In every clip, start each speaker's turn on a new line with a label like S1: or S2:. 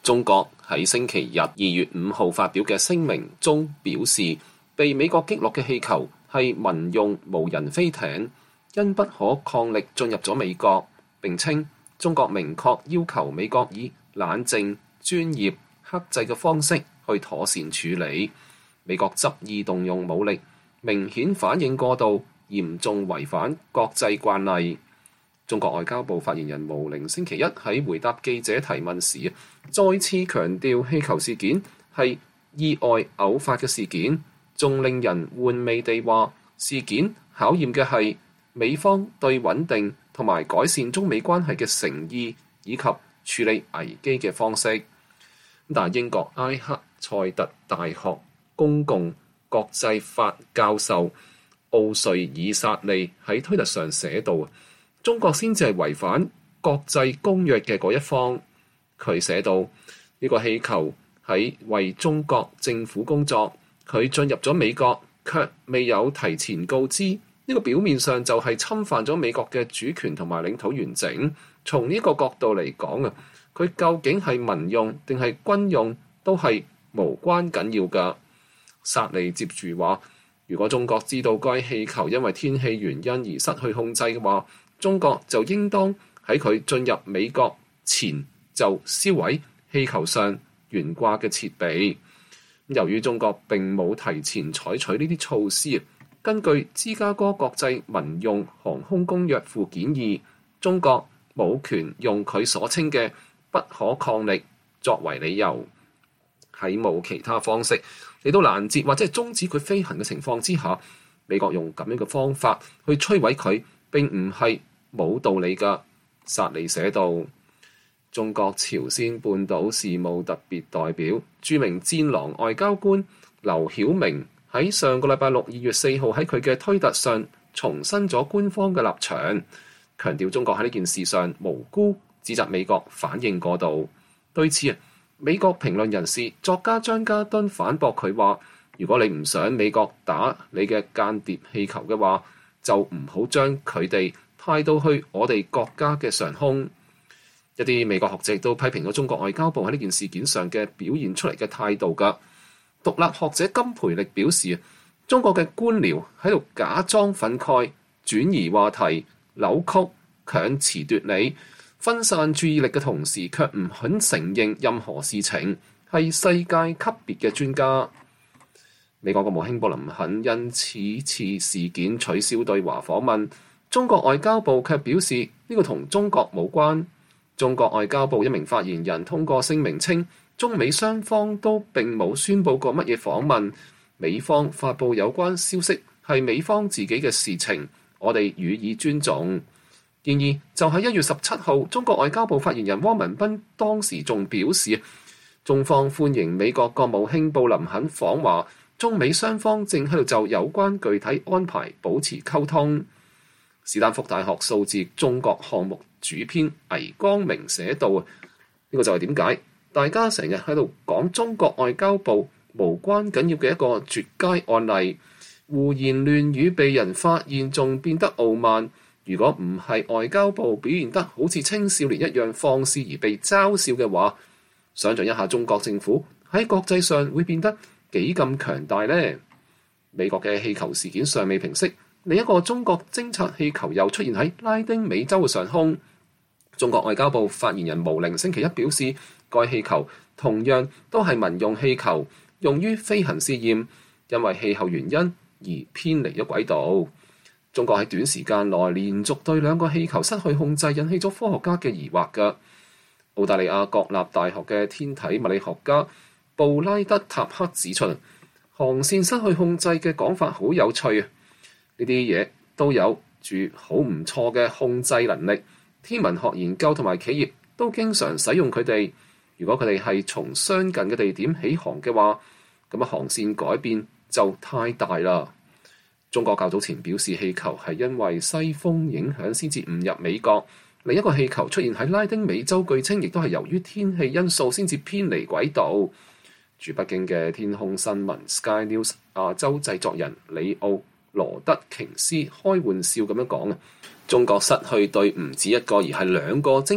S1: 中國喺星期日2月5號發表嘅聲明中表示，被美國擊落嘅氣球係民用無人飛艇，因不可抗力進入咗美國。並稱中國明確要求美國以冷靜、專業、克制嘅方式去妥善處理。美國執意動用武力，明顯反應過度，嚴重違反國際慣例。中國外交部發言人毛寧星期一喺回答記者提問時，再次強調氣球事件係意外偶發嘅事件，仲令人玩味地話事件考驗嘅係美方對穩定同埋改善中美關係嘅誠意，以及處理危機嘅方式。但英國埃克塞特大學公共國際法教授奧瑞爾薩利喺推特上寫道，中國先至係違反國際公約嘅嗰一方。佢寫道，呢個氣球喺為中國政府工作，佢進入咗美國卻未有提前告知，呢個表面上就係侵犯咗美國嘅主權同埋領土完整。從呢個角度嚟講啊，佢究竟係民用定係軍用都係無關緊要㗎。薩利接住話，如果中國知道該氣球因為天氣原因而失去控制嘅話，中國就應當喺佢進入美國前就銷毀氣球上懸掛嘅設備。由於中國並冇提前採取呢啲措施，根據芝加哥國際民用航空公約附件2，中國冇權用佢所稱嘅不可抗力作為理由，喺冇其他方式嚟到攔截或者係終止佢飛行嘅情況之下，美國用咁樣嘅方法去摧毀佢，並唔係冇道理㗎。薩利寫道，中國朝鮮半島事務特別代表、著名戰狼外交官劉曉明喺上個禮拜六2月4號喺佢嘅推特上重申咗官方嘅立場，強調中國喺呢件事上無辜，指責美國反應過度。對此美國評論人士作家張家敦反駁佢話，如果你唔想美國打你嘅間諜氣球嘅話，就唔好將佢哋派到去我哋國家嘅上空。一啲美國學者都批評咗中國外交部喺呢件事件上嘅表現出嚟嘅態度㗎。獨立學者金培力表示，中國嘅官僚喺度假裝憤慨、轉移話題、扭曲、強詞奪理、分散注意力嘅同時，卻唔肯承認任何事情，係世界級別嘅專家。美國國務卿布林肯因此次事件取消對華訪問，中國外交部卻表示呢個同中國無關。中國外交部一名發言人通過聲明稱，中美雙方都並冇宣佈過乜嘢訪問，美方發布有關消息係美方自己嘅事情，我哋予以尊重。然而，就喺1月17號，中國外交部發言人汪文斌當時仲表示，中方歡迎美國國務卿布林肯訪華，中美雙方正喺度就有關具體安排保持溝通。史丹福大學數字中國項目主編倪光明寫道，呢個就係點解大家成日喺度講中國外交部無關緊要嘅一個絕佳案例，胡言亂語被人發現仲變得傲慢。如果唔係外交部表現得好似青少年一樣放肆而被嘲笑嘅話，想像一下中國政府喺國際上會變得幾咁強大呢？美國嘅氣球事件尚未平息，另一個中國偵察氣球又出現喺拉丁美洲嘅上空。中國外交部發言人毛寧星期一表示，該氣球同樣都係民用氣球，用於飛行試驗，因為氣候原因而偏離咗軌道。中國喺短時間內連續對兩個氣球失去控制，引起咗科學家嘅疑惑㗎。澳大利亞國立大學嘅天體物理學家布拉德塔克指出，航線失去控制嘅講法好有趣啊！呢啲嘢都有住好唔錯嘅控制能力，天文學研究同埋企業都經常使用佢哋。如果佢哋係從相近嘅地點起航嘅話，咁航線改變就太大啦。中國較早前表示，氣球係因為西風影響先至誤入美國。另一個氣球出現喺拉丁美洲，據稱亦都係由於天氣因素先至偏離軌道。駐北京嘅天空新聞 Sky News 亞洲製作人里奧羅德瓊斯開玩笑咁樣講啊，中國失去對唔止一個而係兩個偵察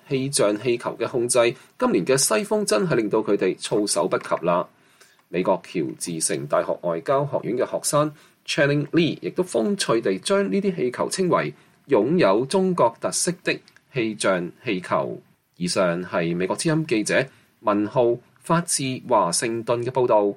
S1: 氣象氣球嘅控制，今年嘅西風真係令到佢哋措手不及啦。美國喬治城大學外交學院嘅學生 Channing Lee 亦都風趣地將呢啲氣球稱為擁有中國特色的氣象氣球。以上係美國之音記者文浩發自華盛頓嘅報導。